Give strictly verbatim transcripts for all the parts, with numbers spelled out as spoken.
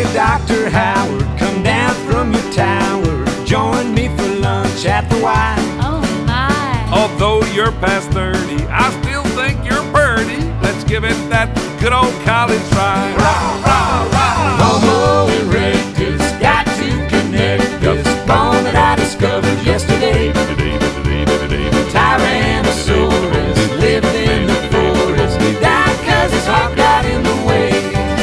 Doctor Howard, come down from your tower. Join me for lunch at the Y. Oh my. Although you're past thirty, I still think you're pretty. Let's give it that good old college try. Rah, rah, rah. Homo erectus, got to connect this bone that I discovered yesterday. Tyrannosaurus lived in the forest, died 'cause his heart got in the way.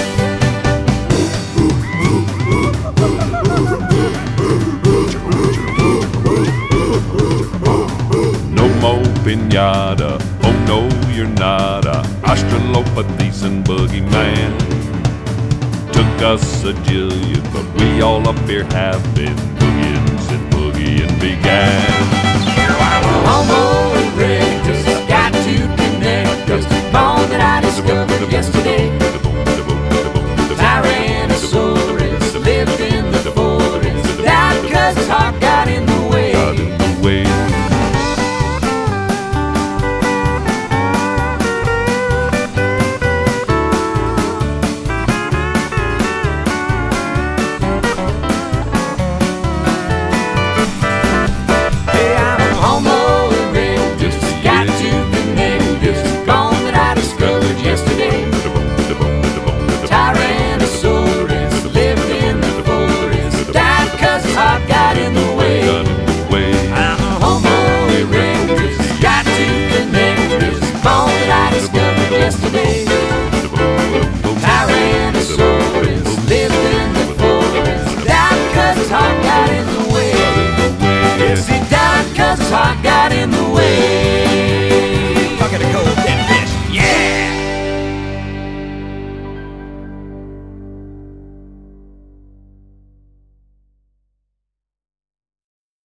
No more pinata, oh no you're not a Australopithecus and boogeyman. Took us a jillion, but we all up here have been boogieing since boogieing began. Homo erectus, got to connect us, bone that I discovered yesterday.